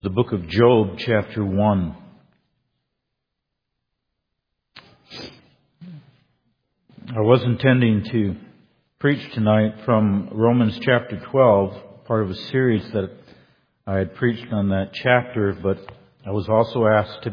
The book of Job, chapter 1. I was intending to preach tonight from Romans chapter 12, part of a series that I had preached on that chapter, but I was also asked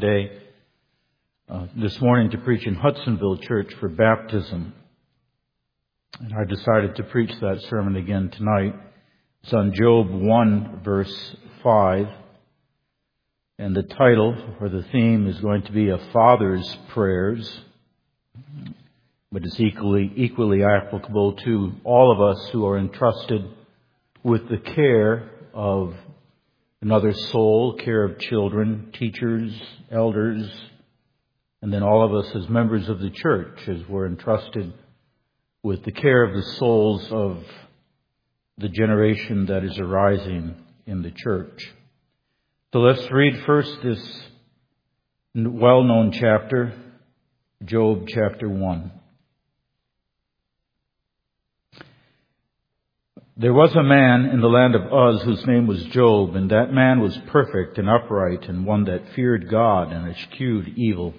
this morning to preach in Hudsonville Church for baptism. And I decided to preach that sermon again tonight. It's on Job 1, verse 5. And the title or the theme is going to be A Father's Prayers, but it's equally applicable to all of us who are entrusted with the care of another soul, care of children, teachers, elders, and then all of us as members of the church as we're entrusted with the care of the souls of the generation that is arising in the church. So let's read first this well-known chapter, Job chapter 1. There was a man in the land of Uz whose name was Job, and that man was perfect and upright and one that feared God and eschewed evil.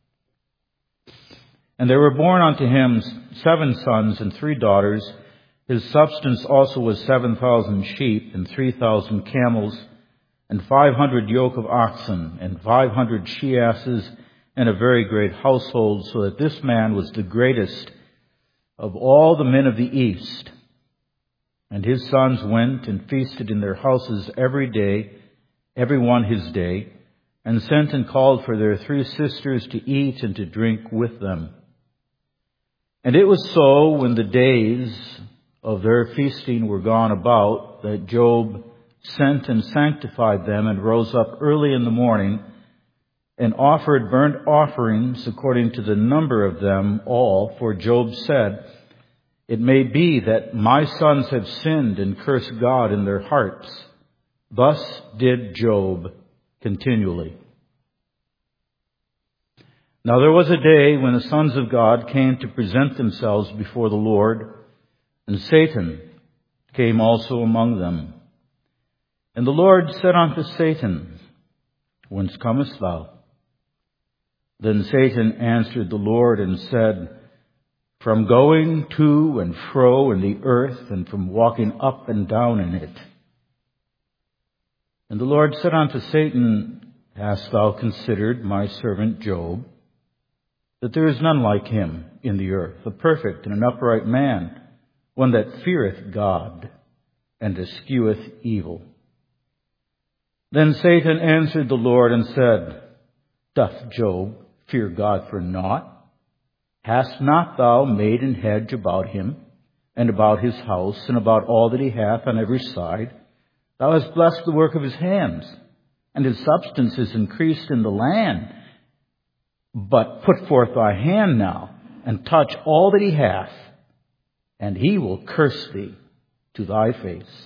And there were born unto him 7 sons and 3 daughters. His substance also was 7,000 sheep and 3,000 camels, and 500 yoke of oxen, and 500 she-asses, and a very great household, so that this man was the greatest of all the men of the east. And his sons went and feasted in their houses every day, every one his day, and sent and called for their 3 sisters to eat and to drink with them. And it was so, when the days of their feasting were gone about, that Job sent and sanctified them, and rose up early in the morning, and offered burnt offerings according to the number of them all. For Job said, It may be that my sons have sinned and cursed God in their hearts. Thus did Job continually. Now there was a day when the sons of God came to present themselves before the Lord, and Satan came also among them. And the Lord said unto Satan, Whence comest thou? Then Satan answered the Lord and said, From going to and fro in the earth, and from walking up and down in it. And the Lord said unto Satan, Hast thou considered my servant Job, that there is none like him in the earth, a perfect and an upright man, one that feareth God and escheweth evil? Then Satan answered the Lord and said, Doth Job fear God for naught? Hast not thou made an hedge about him, and about his house, and about all that he hath on every side? Thou hast blessed the work of his hands, and his substance is increased in the land. But put forth thy hand now, and touch all that he hath, and he will curse thee to thy face.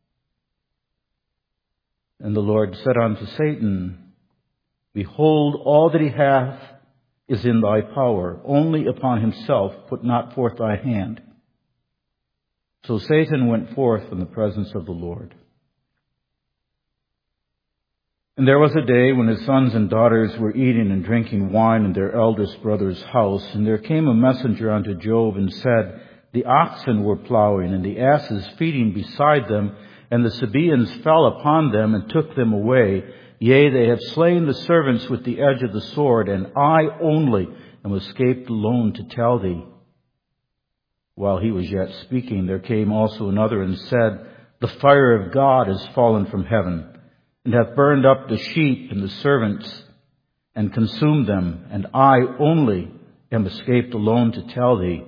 And the Lord said unto Satan, Behold, all that he hath is in thy power. Only upon himself put not forth thy hand. So Satan went forth from the presence of the Lord. And there was a day when his sons and daughters were eating and drinking wine in their eldest brother's house. And there came a messenger unto Job and said, The oxen were plowing, and the asses feeding beside them, and the Sabaeans fell upon them and took them away. Yea, they have slain the servants with the edge of the sword, and I only am escaped alone to tell thee. While he was yet speaking, there came also another and said, The fire of God is fallen from heaven, and hath burned up the sheep and the servants, and consumed them, and I only am escaped alone to tell thee.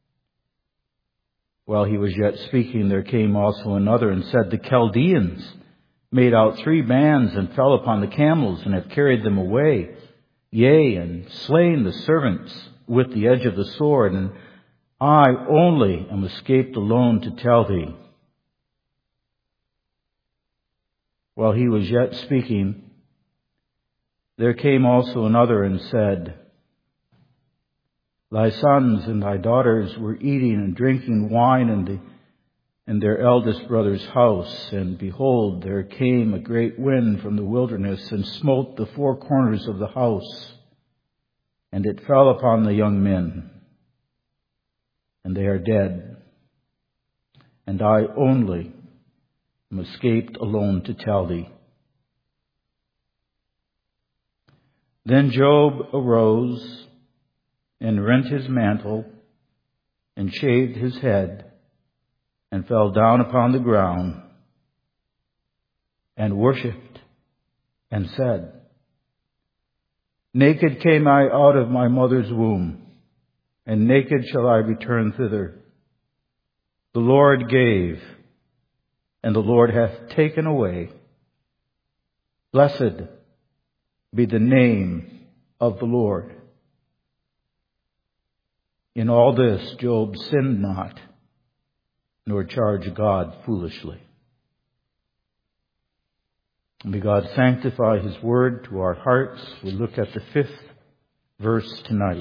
While he was yet speaking, there came also another and said, The Chaldeans made out 3 bands and fell upon the camels and have carried them away. Yea, and slain the servants with the edge of the sword, and I only am escaped alone to tell thee. While he was yet speaking, there came also another and said, Thy sons and thy daughters were eating and drinking wine, in their eldest brother's house. And behold, there came a great wind from the wilderness and smote the four corners of the house. And it fell upon the young men, and they are dead. And I only am escaped alone to tell thee. Then Job arose and rent his mantle and shaved his head and fell down upon the ground and worshipped and said, Naked came I out of my mother's womb, and naked shall I return thither. The Lord gave, and the Lord hath taken away. Blessed be the name of the Lord. In all this Job sinned not, nor charged God foolishly. May God sanctify His word to our hearts. We look at the 5th verse tonight.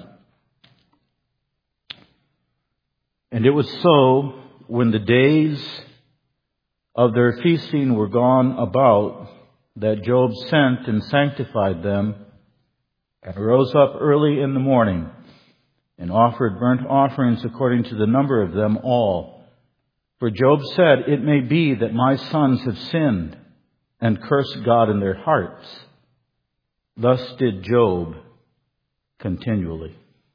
And it was so, when the days of their feasting were gone about, that Job sent and sanctified them, and rose up early in the morning, and offered burnt offerings according to the number of them all. For Job said, It may be that my sons have sinned, and cursed God in their hearts. Thus did Job continually.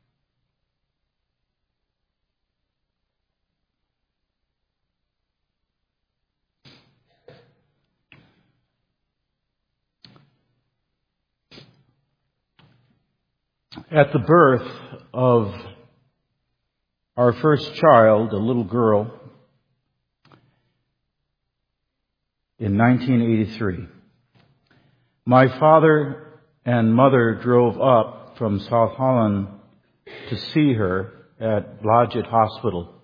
At the birth of our first child, a little girl, in 1983, my father and mother drove up from South Holland to see her at Blodgett Hospital.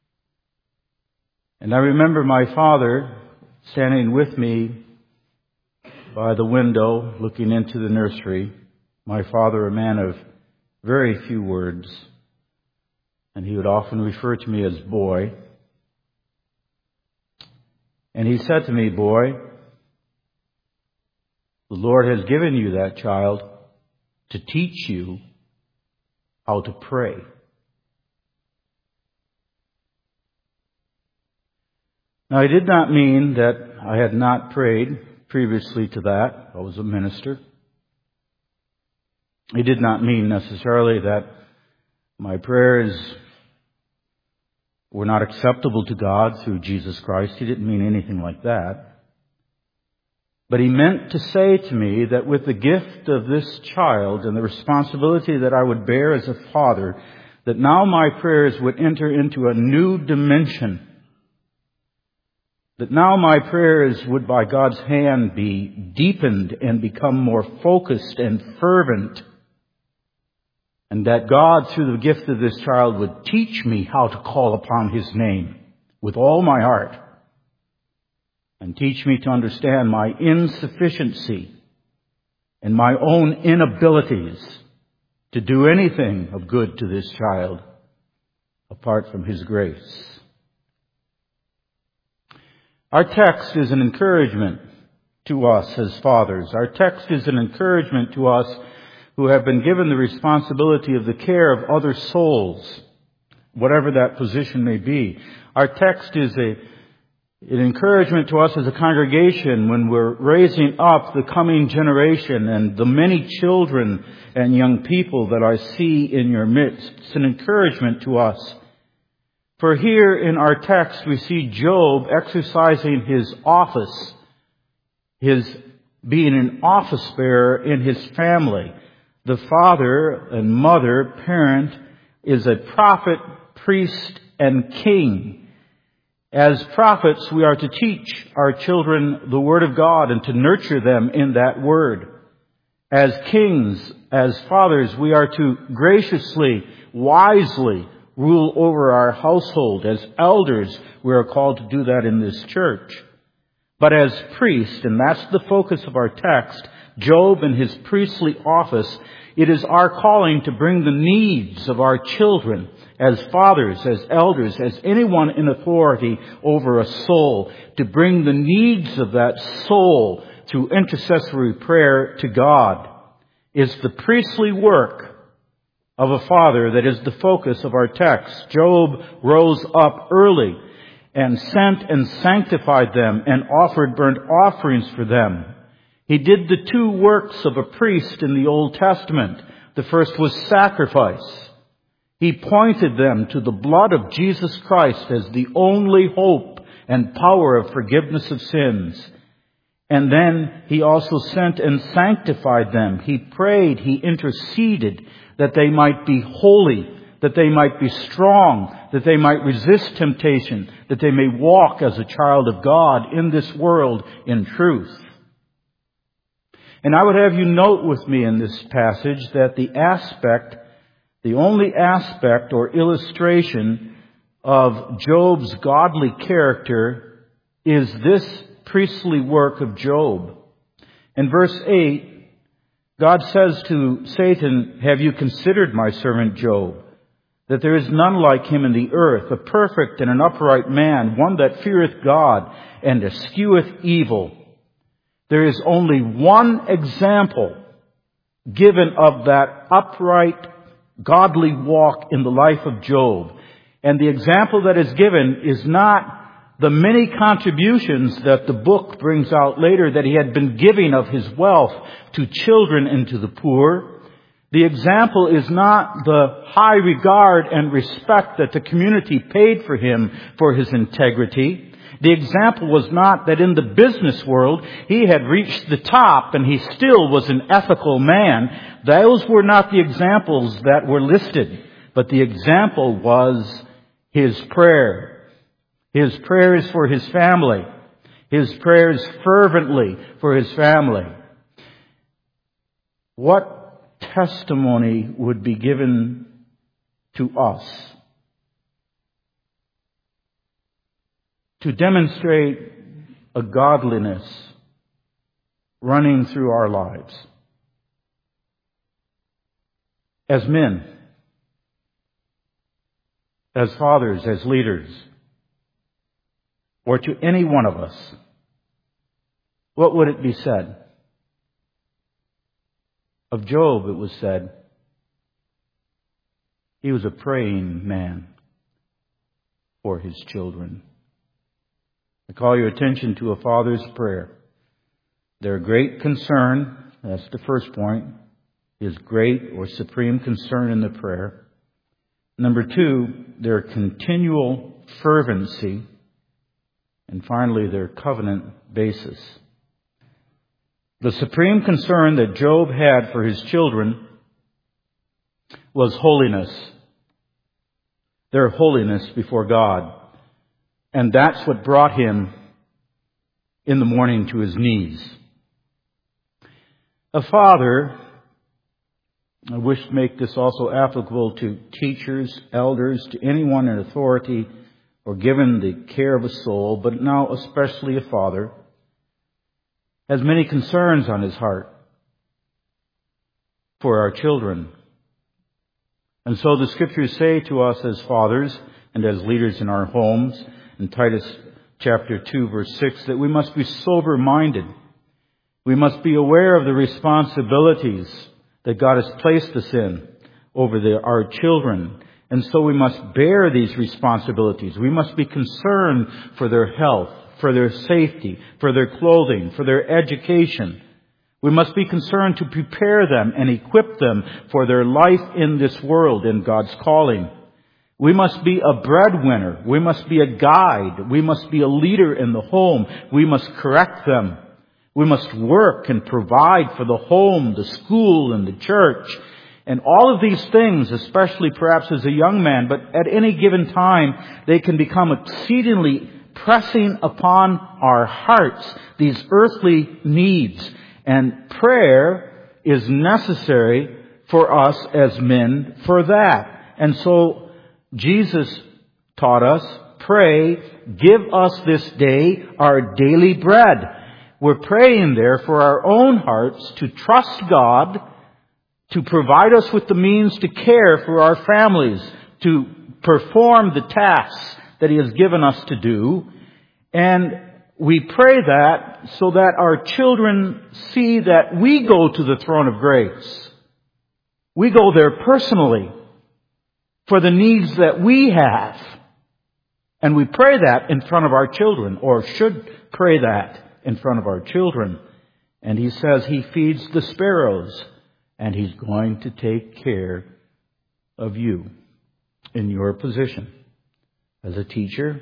And I remember my father standing with me by the window looking into the nursery. My father, a man of very few words, and he would often refer to me as boy. And he said to me, Boy, the Lord has given you that child to teach you how to pray. Now, he did not mean that I had not prayed previously to that. I was a minister. He did not mean necessarily that my prayers were not acceptable to God through Jesus Christ. He didn't mean anything like that. But he meant to say to me that with the gift of this child and the responsibility that I would bear as a father, that now my prayers would enter into a new dimension. That now my prayers would, by God's hand, be deepened and become more focused and fervent. And that God, through the gift of this child, would teach me how to call upon His name with all my heart. And teach me to understand my insufficiency and my own inabilities to do anything of good to this child apart from His grace. Our text is an encouragement to us as fathers. Our text is an encouragement to us who have been given the responsibility of the care of other souls, whatever that position may be. Our text is an encouragement to us as a congregation when we're raising up the coming generation and the many children and young people that I see in your midst. It's an encouragement to us. For here in our text we see Job exercising his office, his being an office bearer in his family. The father and mother, parent, is a prophet, priest, and king. As prophets, we are to teach our children the Word of God and to nurture them in that Word. As kings, as fathers, we are to graciously, wisely rule over our household. As elders, we are called to do that in this church. But as priests, and that's the focus of our text, Job in his priestly office, it is our calling to bring the needs of our children as fathers, as elders, as anyone in authority over a soul, to bring the needs of that soul through intercessory prayer to God. Is the priestly work of a father that is the focus of our text. Job rose up early and sent and sanctified them and offered burnt offerings for them. He did the two works of a priest in the Old Testament. The first was sacrifice. He pointed them to the blood of Jesus Christ as the only hope and power of forgiveness of sins. And then he also sent and sanctified them. He prayed, he interceded that they might be holy, that they might be strong, that they might resist temptation, that they may walk as a child of God in this world in truth. And I would have you note with me in this passage that the only aspect or illustration of Job's godly character is this priestly work of Job. In verse 8, God says to Satan, "Have you considered my servant Job, that there is none like him in the earth, a perfect and an upright man, one that feareth God and escheweth evil?" There is only one example given of that upright, godly walk in the life of Job. And the example that is given is not the many contributions that the book brings out later that he had been giving of his wealth to children and to the poor. The example is not the high regard and respect that the community paid for him for his integrity. The example was not that in the business world he had reached the top and he still was an ethical man. Those were not the examples that were listed. But the example was his prayer. His prayers for his family. His prayers fervently for his family. What testimony would be given to us to demonstrate a godliness running through our lives as men, as fathers, as leaders, or to any one of us? What would it be said? Of Job, it was said, he was a praying man for his children. I call your attention to a father's prayer. Their great concern, that's the first point, is great or supreme concern in the prayer. Number two, their continual fervency. And finally, their covenant basis. The supreme concern that Job had for his children was holiness. Their holiness before God. And that's what brought him in the morning to his knees. A father, I wish to make this also applicable to teachers, elders, to anyone in authority or given the care of a soul, but now especially a father, has many concerns on his heart for our children. And so the Scriptures say to us as fathers and as leaders in our homes, in Titus chapter 2, verse 6, that we must be sober-minded. We must be aware of the responsibilities that God has placed us in over our children. And so we must bear these responsibilities. We must be concerned for their health, for their safety, for their clothing, for their education. We must be concerned to prepare them and equip them for their life in this world in God's calling. We must be a breadwinner. We must be a guide. We must be a leader in the home. We must correct them. We must work and provide for the home, the school, and the church. And all of these things, especially perhaps as a young man, but at any given time, they can become exceedingly pressing upon our hearts, these earthly needs. And prayer is necessary for us as men for that. And so Jesus taught us, pray, give us this day our daily bread. we're praying there for our own hearts to trust God, to provide us with the means to care for our families, to perform the tasks that He has given us to do. And we pray that so that our children see that we go to the throne of grace. We go there personally for the needs that we have. And we pray that in front of our children, or should pray that in front of our children. And He says He feeds the sparrows, and He's going to take care of you in your position as a teacher,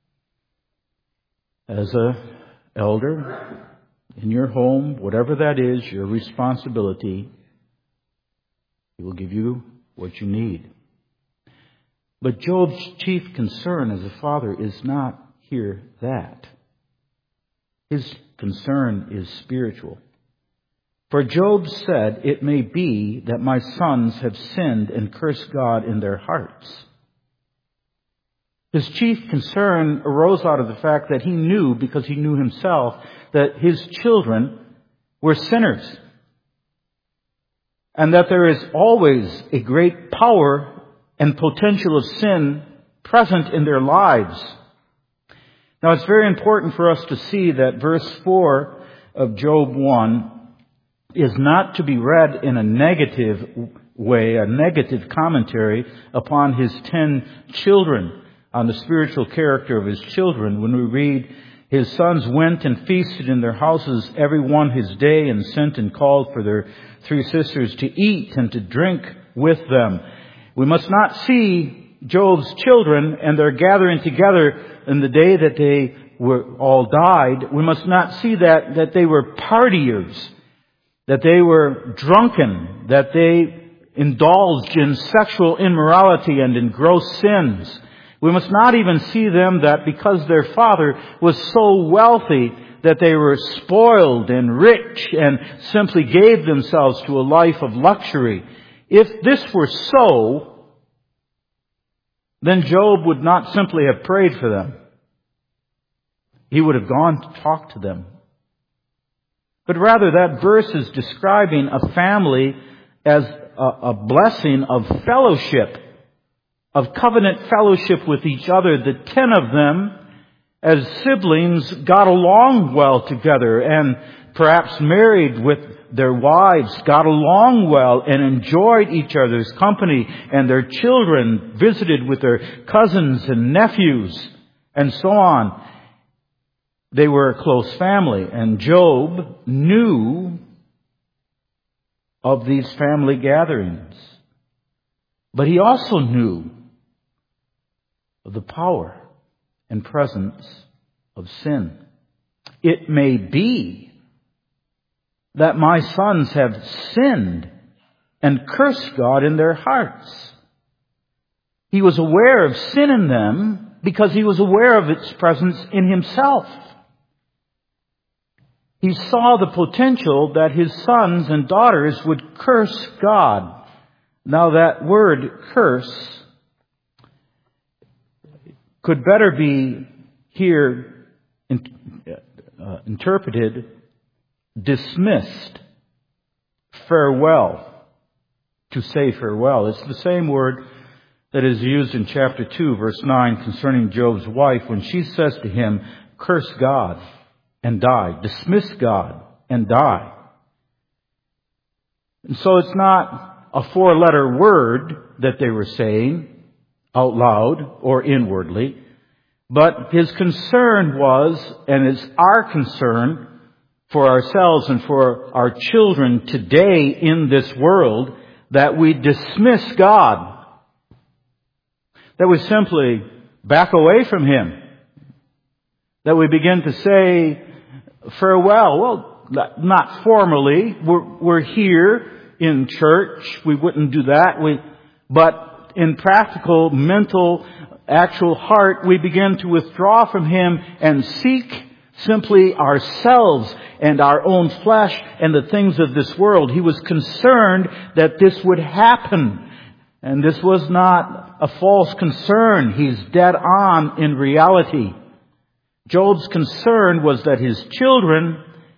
as an elder, in your home, whatever that is, your responsibility. He will give you what you need. But Job's chief concern as a father is not here that. His concern is spiritual. For Job said, "It may be that my sons have sinned and cursed God in their hearts." His chief concern arose out of the fact that he knew, because he knew himself, that his children were sinners. And that there is always a great power and potential of sin present in their lives. Now, it's very important for us to see that verse 4 of Job 1 is not to be read in a negative way, a negative commentary upon his 10 children, on the spiritual character of his children. When we read, "His sons went and feasted in their houses, every one his day, and sent and called for their 3 sisters to eat and to drink with them." We must not see Job's children and their gathering together in the day that they were all died. We must not see that they were partiers, that they were drunken, that they indulged in sexual immorality and in gross sins. We must not even see them that because their father was so wealthy that they were spoiled and rich and simply gave themselves to a life of luxury. If this were so, then Job would not simply have prayed for them. He would have gone to talk to them. But rather, that verse is describing a family as a blessing of fellowship, of covenant fellowship with each other. The 10 of them, as siblings, got along well together, and perhaps married with their wives, got along well and enjoyed each other's company, and their children visited with their cousins and nephews, and so on. They were a close family, and Job knew of these family gatherings. But he also knew of the power and presence of sin. "It may be that my sons have sinned and cursed God in their hearts." He was aware of sin in them because he was aware of its presence in himself. He saw the potential that his sons and daughters would curse God. Now, that word curse could better be here interpreted dismissed, farewell, to say farewell. It's the same word that is used in chapter 2, verse 9, concerning Job's wife, when she says to him, "Curse God and die. Dismiss God and die." And so it's not a 4-letter word that they were saying out loud or inwardly, but his concern was, and is our concern, for ourselves and for our children today in this world, that we dismiss God. That we simply back away from Him. That we begin to say farewell. Well, not formally. We're here in church. We wouldn't do that. But in practical, mental, actual heart, we begin to withdraw from Him and seek simply ourselves and our own flesh and the things of this world. He was concerned that this would happen. And this was not a false concern. He's dead on in reality. Job's concern was that his children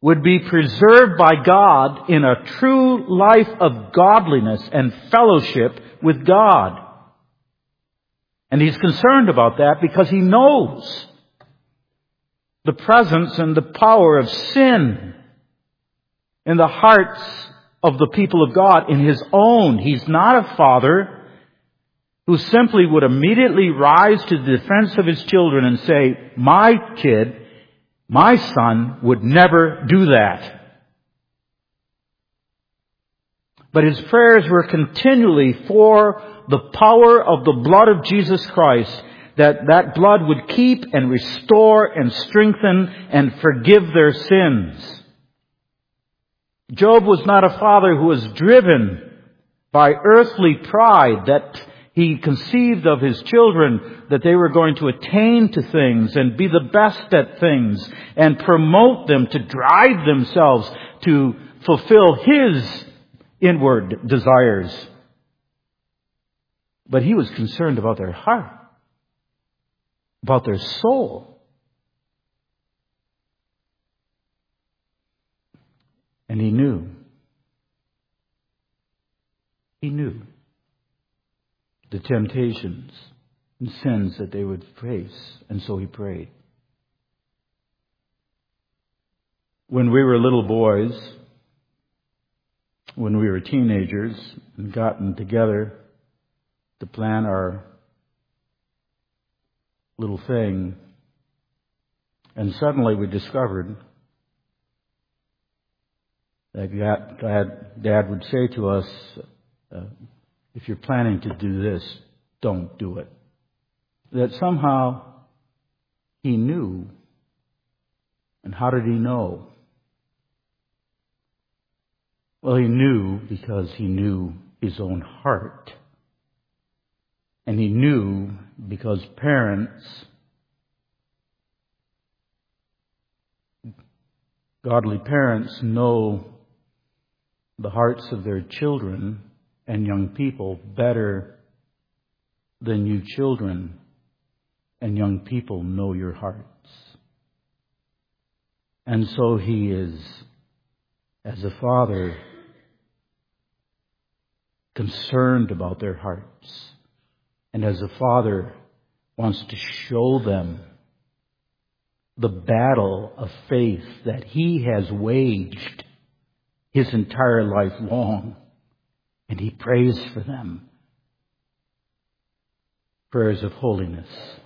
would be preserved by God in a true life of godliness and fellowship with God. And he's concerned about that because he knows the presence and the power of sin in the hearts of the people of God in his own. He's not a father who simply would immediately rise to the defense of his children and say, my kid, my son would never do that. But his prayers were continually for the power of the blood of Jesus Christ, that blood would keep and restore and strengthen and forgive their sins. Job was not a father who was driven by earthly pride, that he conceived of his children that they were going to attain to things and be the best at things and promote them to drive themselves to fulfill his inward desires. But he was concerned about their heart, about their soul. And he knew the temptations and sins that they would face, and so he prayed. When we were little boys, when we were teenagers and gotten together to plan our little thing, and suddenly we discovered that Dad would say to us, if you're planning to do this, don't do it. That somehow he knew. And how did he know? Well, he knew because he knew his own heart. And he knew because parents, godly parents, know the hearts of their children and young people better than you children and young people know your hearts. And so he is, as a father, concerned about their hearts. And as a father, wants to show them the battle of faith that he has waged his entire life long. And he prays for them. Prayers of holiness.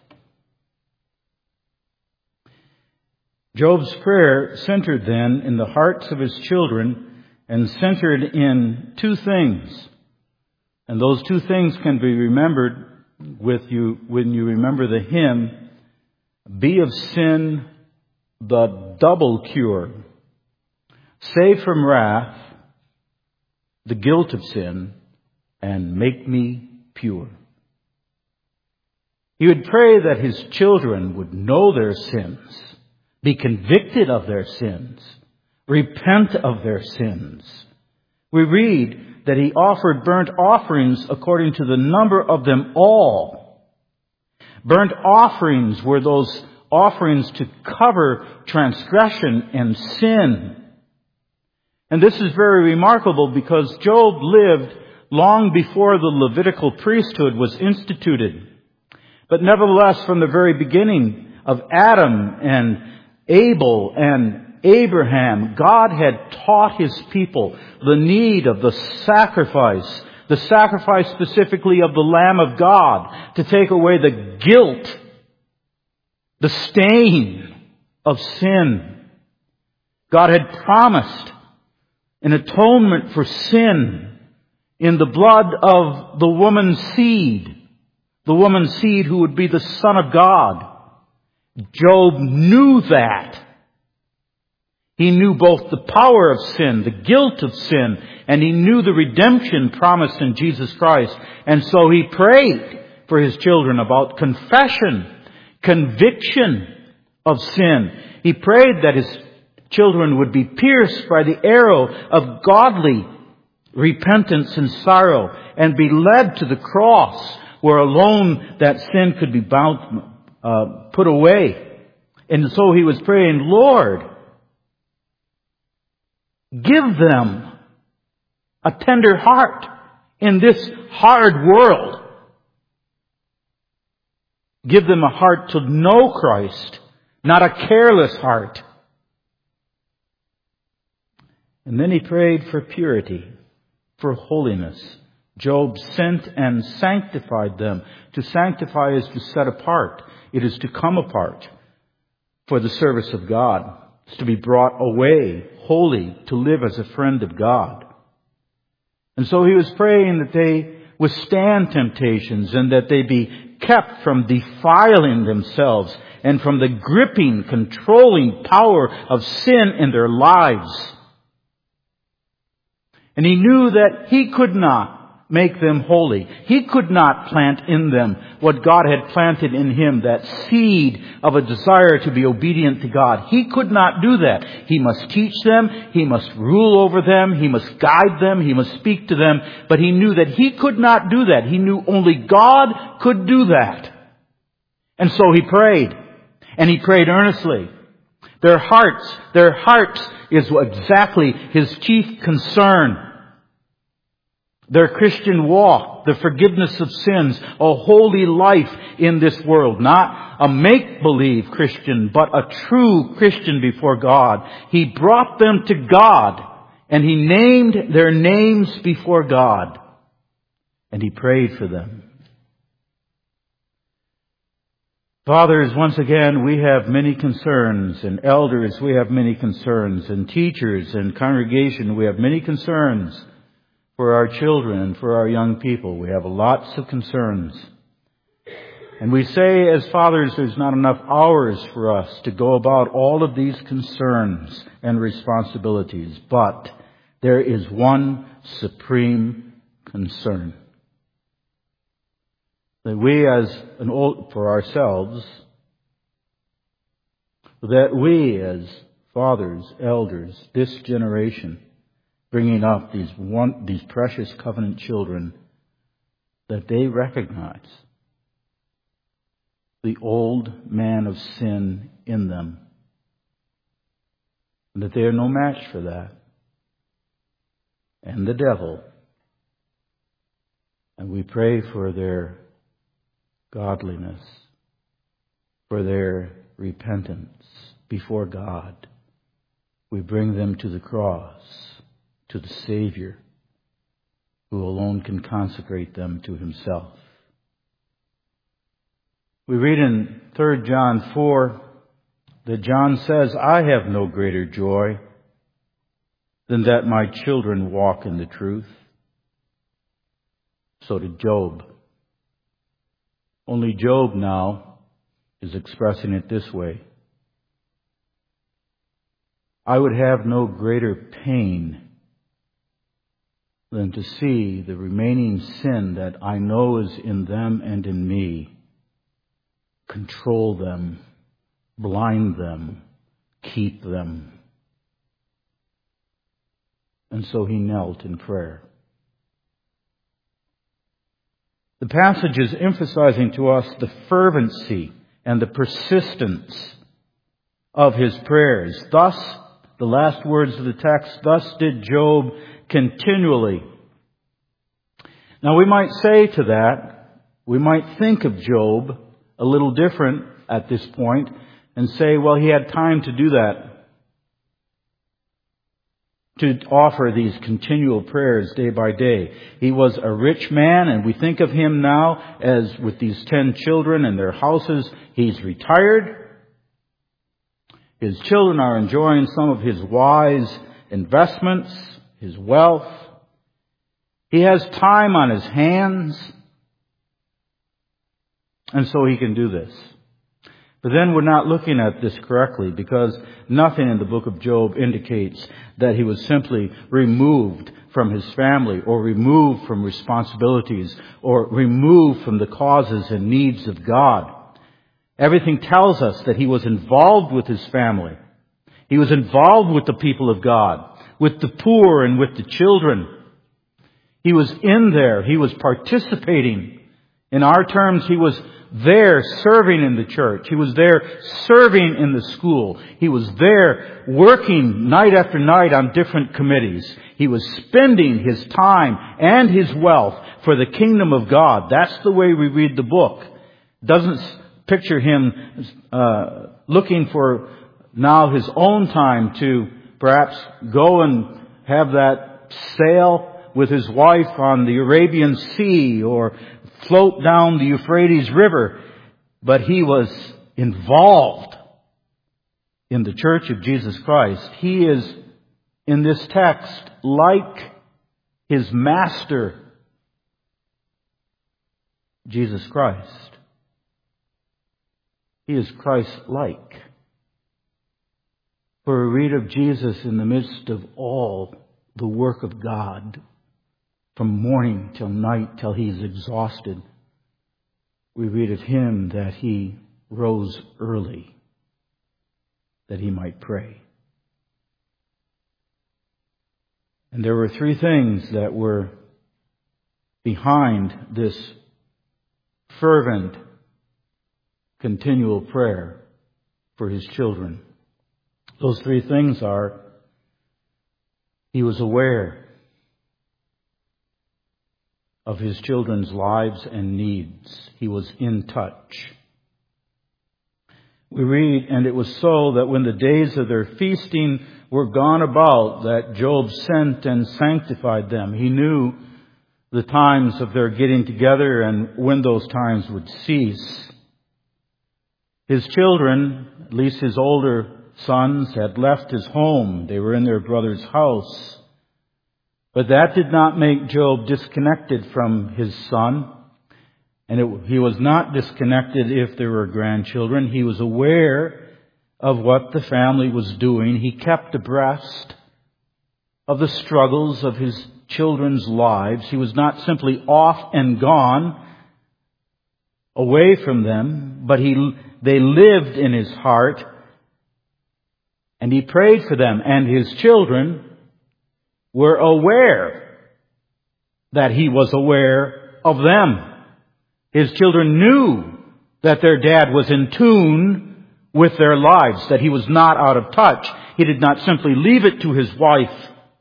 Job's prayer centered then in the hearts of his children and centered in two things. And those two things can be remembered with you when you remember the hymn, Be of Sin the Double Cure. Save from wrath the guilt of sin, and make me pure. He would pray that his children would know their sins, be convicted of their sins, repent of their sins. We read that he offered burnt offerings according to the number of them all. Burnt offerings were those offerings to cover transgression and sin. And this is very remarkable because Job lived long before the Levitical priesthood was instituted. But nevertheless, from the very beginning of Adam and Abel and Abraham, God had taught his people the need of the sacrifice specifically of the Lamb of God, to take away the guilt, the stain of sin. God had promised an atonement for sin in the blood of the woman's seed who would be the Son of God. Job knew that. He knew both the power of sin, the guilt of sin, and he knew the redemption promised in Jesus Christ. And so he prayed for his children about confession, conviction of sin. He prayed that his children would be pierced by the arrow of godly repentance and sorrow and be led to the cross where alone that sin could be put away. And so he was praying, Lord, Give them a tender heart in this hard world. Give them a heart to know Christ, not a careless heart. And then he prayed for purity, for holiness. Job sent and sanctified them. To sanctify is to set apart. It is to come apart for the service of God. It's to be brought away holy, to live as a friend of God. And so he was praying that they withstand temptations and that they be kept from defiling themselves and from the gripping, controlling power of sin in their lives. And he knew that he could not make them holy. He could not plant in them what God had planted in him, that seed of a desire to be obedient to God. He could not do that. He must teach them. He must rule over them. He must guide them. He must speak to them. But he knew that he could not do that. He knew only God could do that. And so he prayed. And he prayed earnestly. Their hearts is exactly his chief concern. Their Christian walk, the forgiveness of sins, a holy life in this world. Not a make-believe Christian, but a true Christian before God. He brought them to God, and he named their names before God. And he prayed for them. Fathers, once again, we have many concerns, and elders, we have many concerns, and teachers and congregation, we have many concerns. For our children and for our young people, we have lots of concerns. And we say as fathers, there's not enough hours for us to go about all of these concerns and responsibilities. But there is one supreme concern. That we for ourselves, that we as fathers, elders, this generation, bringing up these precious covenant children, that they recognize the old man of sin in them, and that they are no match for that, and the devil. And we pray for their godliness, for their repentance before God. We bring them to the cross, to the Savior, who alone can consecrate them to himself. We read in 3 John 4 that John says, I have no greater joy than that my children walk in the truth. So did Job. Only Job now is expressing it this way. I would have no greater pain than to see the remaining sin that I know is in them and in me control them, blind them, keep them. And so he knelt in prayer. The passage is emphasizing to us the fervency and the persistence of his prayers. Thus, the last words of the text, thus did Job continually. Now we might say to that, we might think of Job a little different at this point and say, well, he had time to do that, to offer these continual prayers day by day. He was a rich man, and we think of him now as with these 10 children and their houses. He's retired. His children are enjoying some of his wise investments, his wealth. He has time on his hands, and so he can do this. But then we're not looking at this correctly, because nothing in the book of Job indicates that he was simply removed from his family, or removed from responsibilities, or removed from the causes and needs of God. Everything tells us that he was involved with his family. He was involved with the people of God, with the poor and with the children. He was in there. He was participating. In our terms, he was there serving in the church. He was there serving in the school. He was there working night after night on different committees. He was spending his time and his wealth for the kingdom of God. That's the way we read the book. Doesn't picture him looking for now his own time to perhaps go and have that sail with his wife on the Arabian Sea or float down the Euphrates River. But he was involved in the Church of Jesus Christ. He is, in this text, like his master, Jesus Christ. He is Christ-like. For we read of Jesus in the midst of all the work of God, from morning till night till he is exhausted. We read of him that he rose early, that he might pray. And there were three things that were behind this fervent, continual prayer for his children. Those three things are, he was aware of his children's lives and needs. He was in touch. We read, and it was so that when the days of their feasting were gone about, that Job sent and sanctified them. He knew the times of their getting together and when those times would cease. His children, at least his older sons, had left his home. They were in their brother's house. But that did not make Job disconnected from his son. And he was not disconnected if there were grandchildren. He was aware of what the family was doing. He kept abreast of the struggles of his children's lives. He was not simply off and gone away from them, but they lived in his heart, and he prayed for them. And his children were aware that he was aware of them. His children knew that their dad was in tune with their lives, that he was not out of touch. He did not simply leave it to his wife.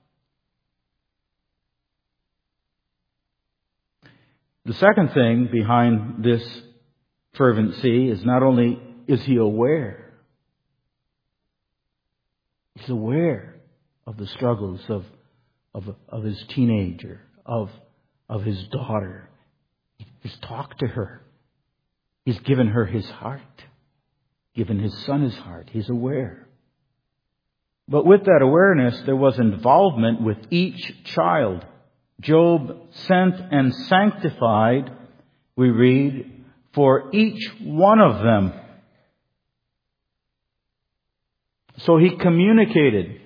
The second thing behind this fervency is not only is he aware, he's aware of the struggles of his teenager, of his daughter. He's talked to her. He's given her his heart, given his son his heart. He's aware. But with that awareness, there was involvement with each child. Job sent and sanctified, we read, for each one of them. So he communicated.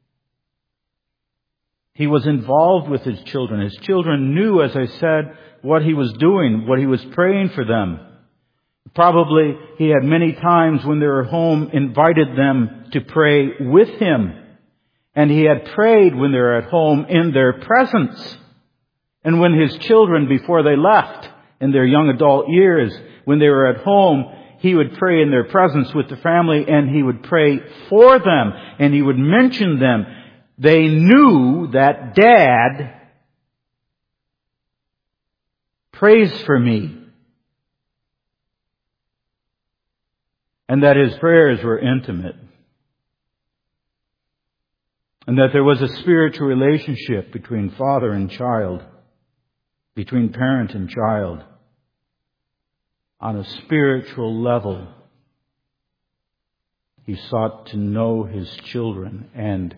He was involved with his children. His children knew, as I said, what he was doing, what he was praying for them. Probably he had many times when they were home invited them to pray with him. And he had prayed when they were at home in their presence. And when his children, before they left in their young adult years, when they were at home, he would pray in their presence with the family, and he would pray for them, and he would mention them. They knew that Dad prays for me, and that his prayers were intimate, and that there was a spiritual relationship between father and child, between parent and child, on a spiritual level. He sought to know his children, and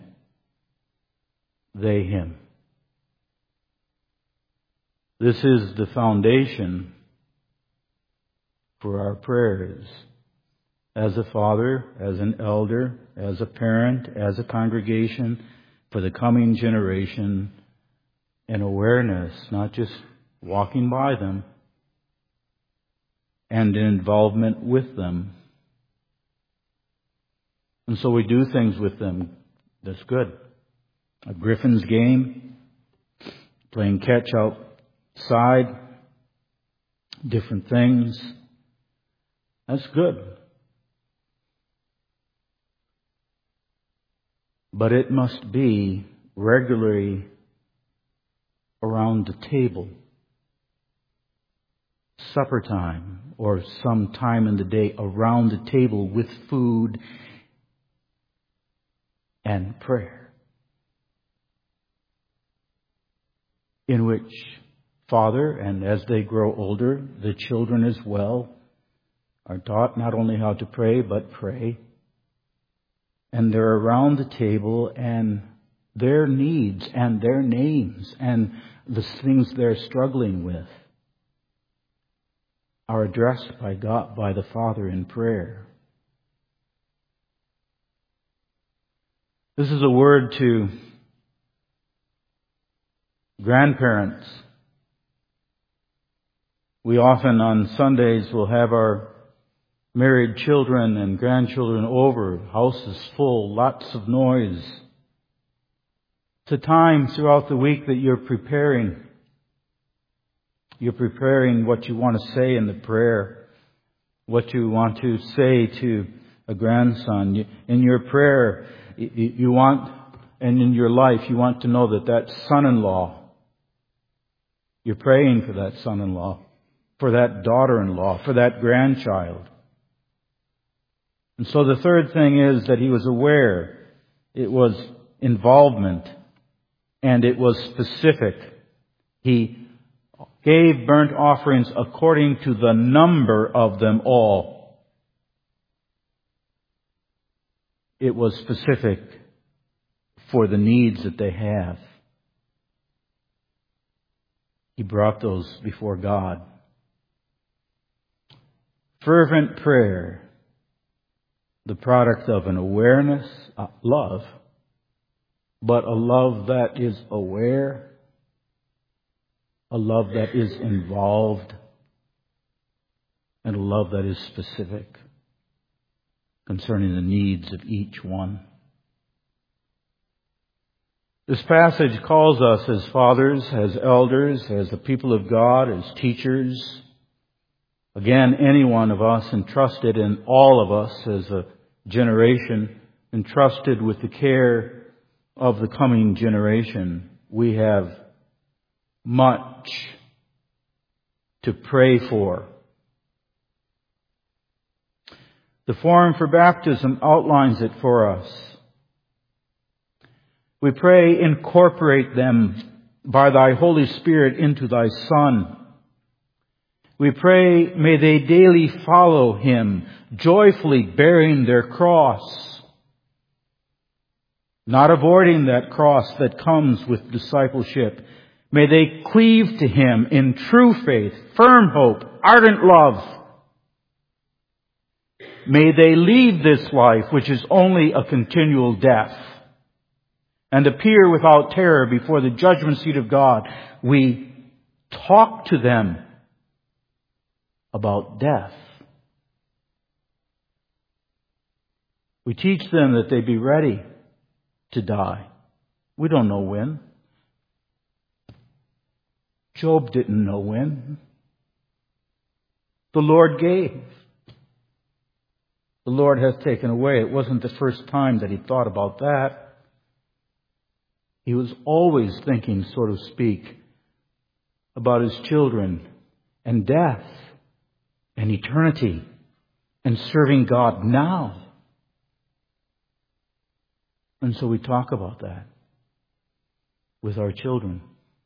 they him. This is the foundation for our prayers. As a father, as an elder, as a parent, as a congregation, for the coming generation, an awareness, not just walking by them, and an involvement with them. And so we do things with them that's good. A Griffin's game, playing catch outside, different things. That's good. But it must be regularly around the table. Supper time or some time in the day around the table with food and prayer, in which Father, and as they grow older, the children as well, are taught not only how to pray, but pray. And they're around the table, and their needs and their names and the things they're struggling with are addressed by God, by the Father in prayer. This is a word to grandparents. We often on Sundays will have our married children and grandchildren over, houses full, lots of noise. It's a time throughout the week that you're preparing. You're preparing what you want to say in the prayer, what you want to say to a grandson. In your prayer, you want, and in your life, you want to know that son-in-law, you're praying for that son-in-law, for that daughter-in-law, for that grandchild. And so the third thing is that he was aware. It was involvement, and it was specific. He gave burnt offerings according to the number of them all. It was specific for the needs that they have. He brought those before God. Fervent prayer, the product of an awareness, love, but a love that is aware, a love that is involved, and a love that is specific concerning the needs of each one. This passage calls us as fathers, as elders, as the people of God, as teachers, again, any one of us entrusted, and all of us as a generation entrusted with the care of the coming generation. We have much to pray for. The form for baptism outlines it for us. We pray, incorporate them by thy Holy Spirit into thy Son. We pray, may they daily follow him, joyfully bearing their cross, not avoiding that cross that comes with discipleship. May they cleave to him in true faith, firm hope, ardent love. May they leave this life, which is only a continual death, and appear without terror before the judgment seat of God. We talk to them about death. We teach them that they be ready to die. We don't know when. Job didn't know when. The Lord gave. The Lord has taken away. It wasn't the first time that he thought about that. He was always thinking, so to speak, about his children and death and eternity and serving God now. And so we talk about that with our children.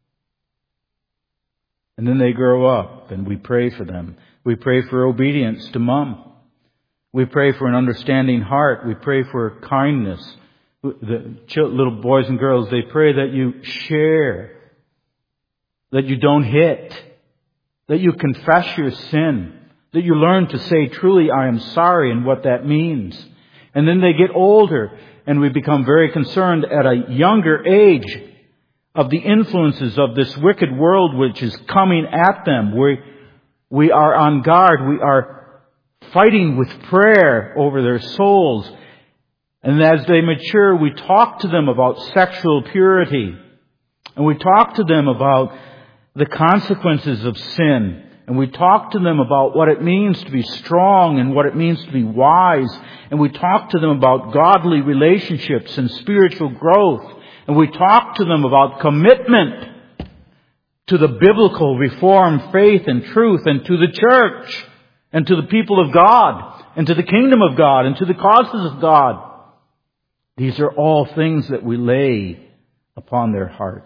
And then they grow up and we pray for them. We pray for obedience to Mom. We pray for an understanding heart. We pray for kindness. The little boys and girls, they pray that you share, that you don't hit, that you confess your sin, that you learn to say truly, I am sorry, and what that means. And then they get older, and we become very concerned at a younger age of the influences of this wicked world which is coming at them. We are on guard. We are fighting with prayer over their souls. And as they mature, we talk to them about sexual purity. And we talk to them about the consequences of sin. And we talk to them about what it means to be strong and what it means to be wise. And we talk to them about godly relationships and spiritual growth. And we talk to them about commitment to the biblical Reformed faith and truth, and to the church, and to the people of God, and to the kingdom of God, and to the causes of God. These are all things that we lay upon their heart.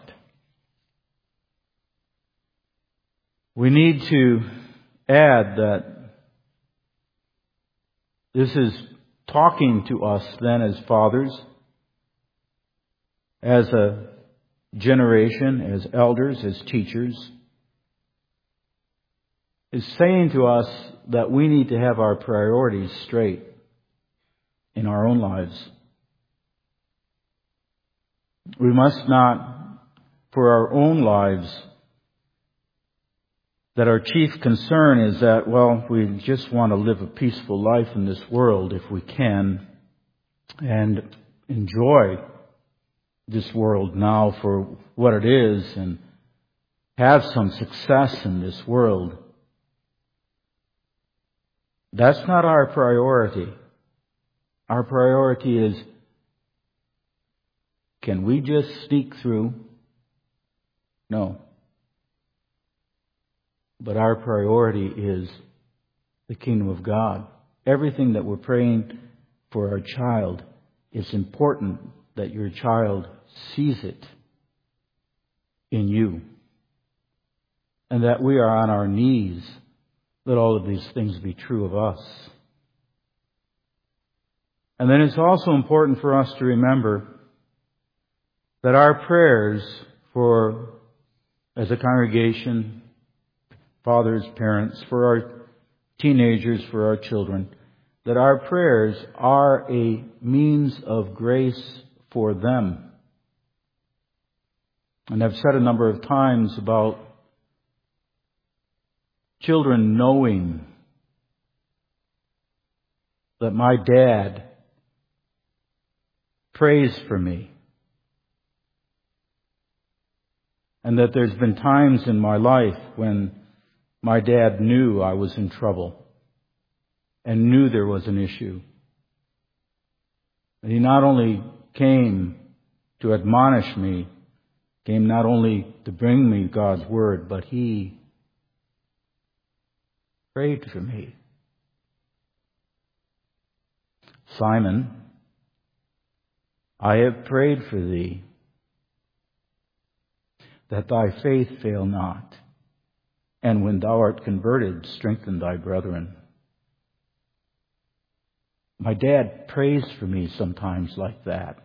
We need to add that this is talking to us then as fathers, as a generation, as elders, as teachers, is saying to us that we need to have our priorities straight in our own lives. We must not, for our own lives, that our chief concern is that, well, we just want to live a peaceful life in this world if we can, and enjoy this world now for what it is, and have some success in this world. That's not our priority. Our priority is, can we just sneak through? No. But our priority is the kingdom of God. Everything that we're praying for our child, it's important that your child sees it in you. And that we are on our knees. Let all of these things be true of us. And then it's also important for us to remember that our prayers for, as a congregation, fathers, parents, for our teenagers, for our children, that our prayers are a means of grace for them. And I've said a number of times about children knowing that my dad prays for me. And that there's been times in my life when my dad knew I was in trouble and knew there was an issue. And he not only came to admonish me, came not only to bring me God's word, but he prayed for me. Simon, I have prayed for thee, that thy faith fail not. And when thou art converted, strengthen thy brethren. My dad prays for me sometimes like that.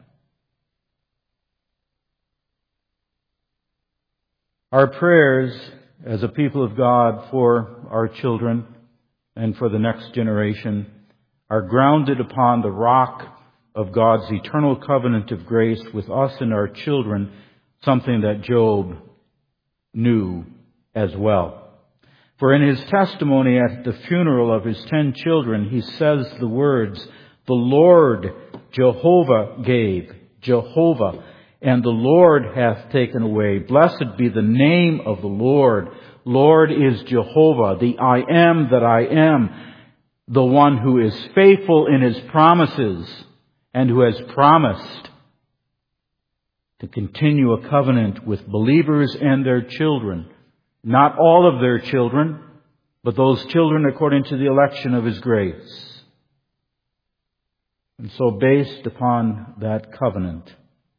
Our prayers as a people of God for our children and for the next generation are grounded upon the rock of God's eternal covenant of grace with us and our children, something that Job knew as well. For in his testimony at the funeral of his 10 children, he says the words, "The Lord Jehovah gave, Jehovah, and the Lord hath taken away. Blessed be the name of the Lord. Lord is Jehovah, the I am that I am, the one who is faithful in his promises and who has promised to continue a covenant with believers and their children. Not all of their children, but those children according to the election of his grace." And so based upon that covenant,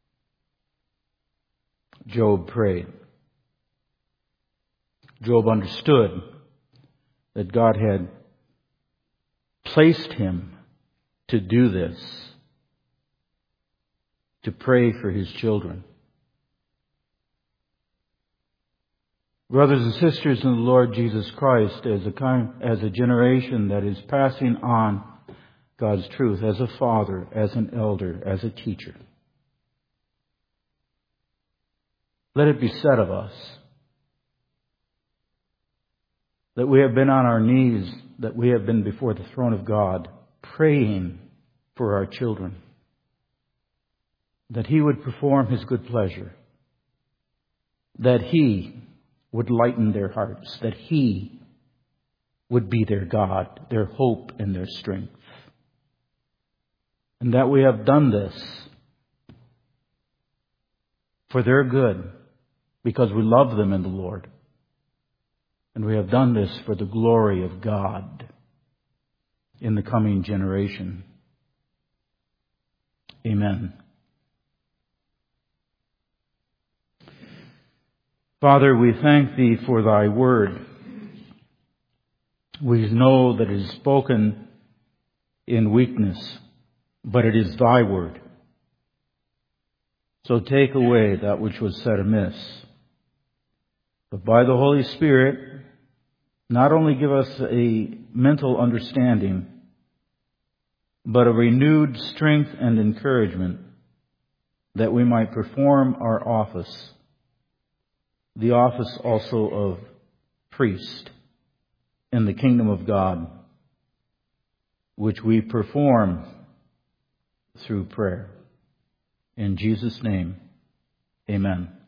Job prayed. Job understood that God had placed him to do this, to pray for his children. Brothers and sisters in the Lord Jesus Christ, as a generation that is passing on God's truth, as a father, as an elder, as a teacher, let it be said of us that we have been on our knees, that we have been before the throne of God, praying for our children, that He would perform His good pleasure, that He would lighten their hearts, that He would be their God, their hope and their strength. And that we have done this for their good, because we love them in the Lord. And we have done this for the glory of God in the coming generation. Amen. Father, we thank Thee for Thy word. We know that it is spoken in weakness, but it is Thy word. So take away that which was said amiss. But by the Holy Spirit, not only give us a mental understanding, but a renewed strength and encouragement that we might perform our office, the office also of priest in the kingdom of God, which we perform through prayer. In Jesus' name, amen.